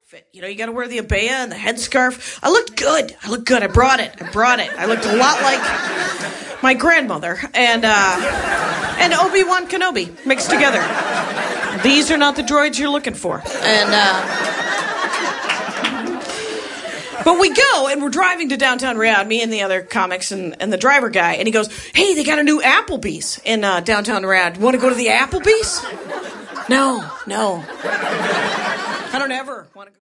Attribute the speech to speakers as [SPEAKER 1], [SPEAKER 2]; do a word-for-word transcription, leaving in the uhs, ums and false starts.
[SPEAKER 1] outfit. You know, you got to wear the abaya and the headscarf. I looked good. I looked good. I brought it. I brought it. I looked a lot like my grandmother and uh, and Obi-Wan Kenobi mixed together. These are not the droids you're looking for. And uh, but we go and we're driving to downtown Riyadh, me and the other comics and, and the driver guy, and he goes, "Hey, they got a new Applebee's in uh, downtown Riyadh. Want to go to the Applebee's?" No, no. I don't ever want to go.